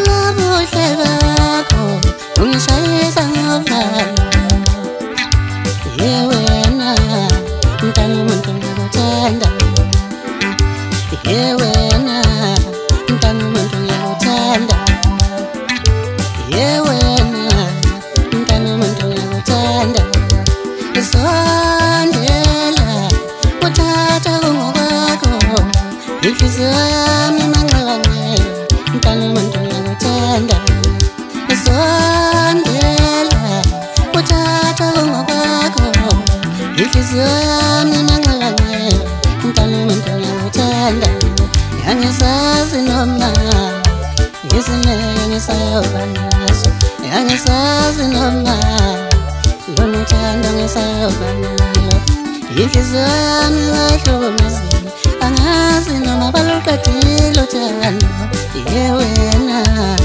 ubuhle bakho ungishayisa ngavalo wena mntana umuntu ngiyakuthanda wena mntana umuntu ngiyakuthanda wena mntana umuntu ngiyakuthanda sondela uthatha ngokwakho inhliziyo yami manxebane mntana umuntu ngiyakuthanda sondela uthatha ngokwakho inhliziyo yami manxebane mntana umuntu ngiyakuthanda angisazi noma ngisineke ngisayoba naso angisazi noma lona uthando ngisayoba nalo inhliziyo yami wahlukumezile angazi noma baluqedile uthando wena